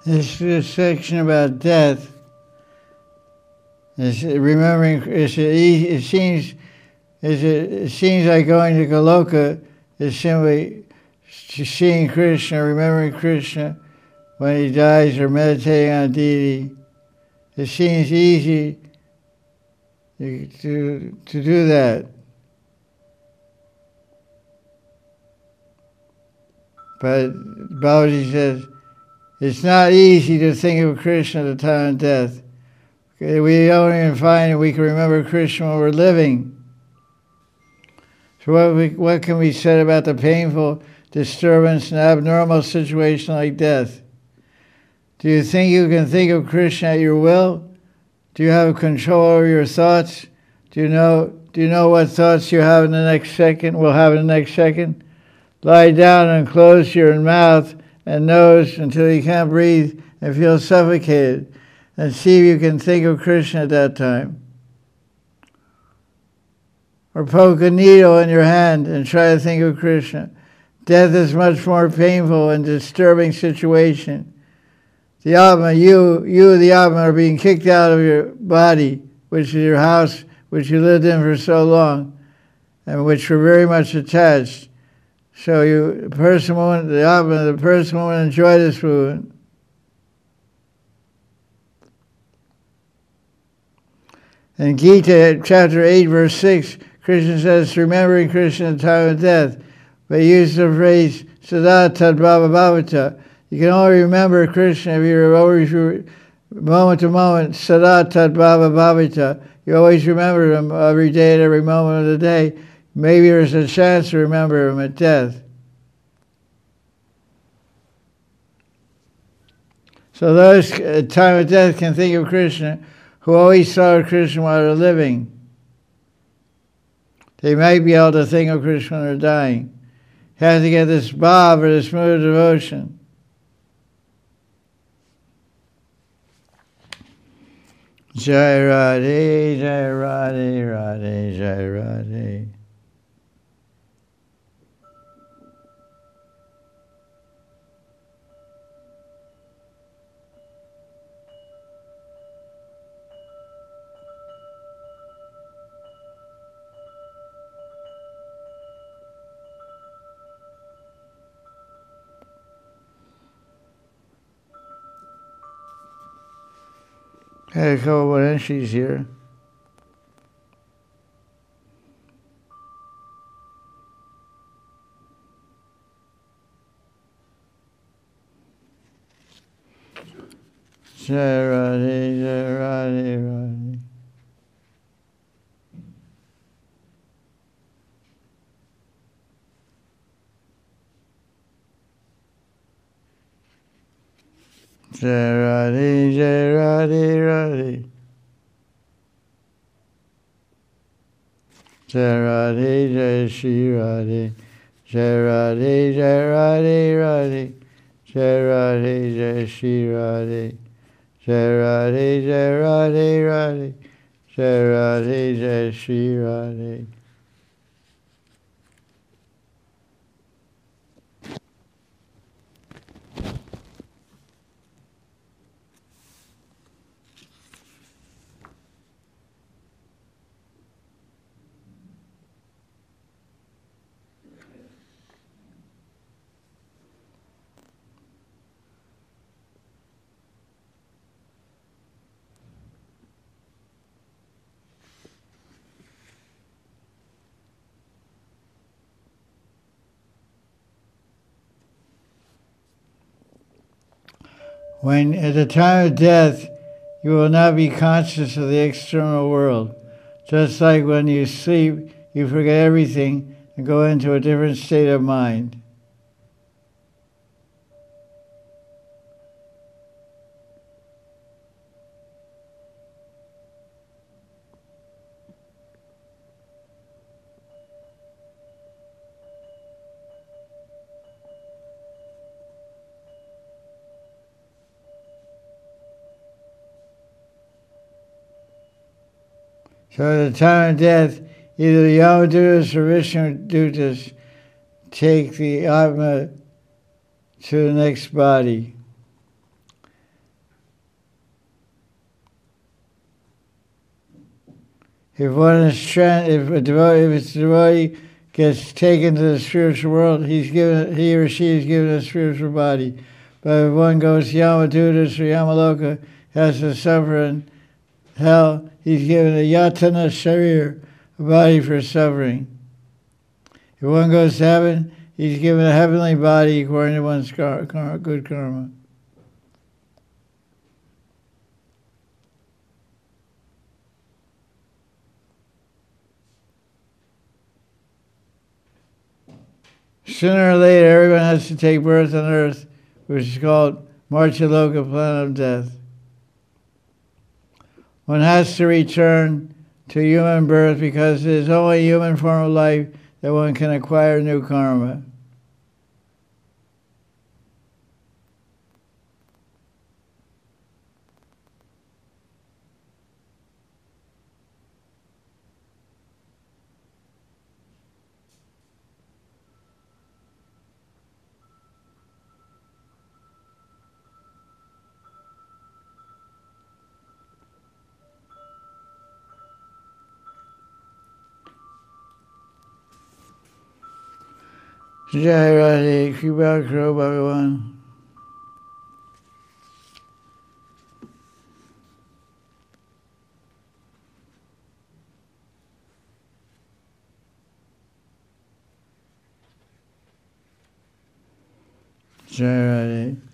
This section about death is remembering. It seems like going to Goloka is simply seeing Krishna, remembering Krishna when he dies, or meditating on deity. It seems easy to do that. But Babaji says, it's not easy to think of Krishna at the time of death. We don't even find that we can remember Krishna when we're living. So what can be said about the painful disturbance and abnormal situation like death? Do you think you can think of Krishna at your will? Do you have control over your thoughts? Do you know what thoughts you have in the next second, will have in the next second? Lie down and close your mouth and nose until you can't breathe and feel suffocated, and see if you can think of Krishna at that time. Or poke a needle in your hand and try to think of Krishna. Death is much more painful and disturbing situation. The Atma, you the Atma, are being kicked out of your body, which is your house, which you lived in for so long, and which you're very much attached. So the person won't enjoy this movement. In Gita, chapter 8, verse 6, Krishna says, remembering Krishna at the time of death, but he used the phrase, Sada Tad Bhava Bhavata. You can only remember Krishna if you're always, moment to moment, Sada Tad Bhava Bhavata. You always remember him every day and every moment of the day. Maybe there's a chance to remember him at death. So those at time of death can think of Krishna who always saw Krishna while they're living. They might be able to think of Krishna when they're dying. You have to get this bhav, or this mood of devotion. Jai Radhe, Jai Radhe, Radhe, Jai Radhe. I had a couple of entries here. Jai Radhe, Jai Radhe, Radhe. Jai Radhe, Jai Radhe, Radhe. Jai Radhe, Jai Shri Radhe. Jai Radhe, Jai Radhe, Radhe. Jai Radhe, Jai Shri Radhe. Jai Radhe, Jai Radhe, Radhe. Jai Radhe, Jai Shri Radhe. When at the time of death, you will not be conscious of the external world. Just like when you sleep, you forget everything and go into a different state of mind. So at the time of death, either the Yamadutas or Vishnudutas take the Atma to the next body. If one is if its devotee gets taken to the spiritual world, he or she is given a spiritual body. But if one goes to Yamadutas or Yamaloka, has to suffer in hell, he's given a Yatana Sharir, a body for suffering. If one goes to heaven, he's given a heavenly body according to one's good karma. Sooner or later, everyone has to take birth on earth, which is called Marchaloka, planet of death. One has to return to human birth because it is only a human form of life that one can acquire new karma. Jai Radhe, Kripa Karo Bhagavan. Jai Radhe.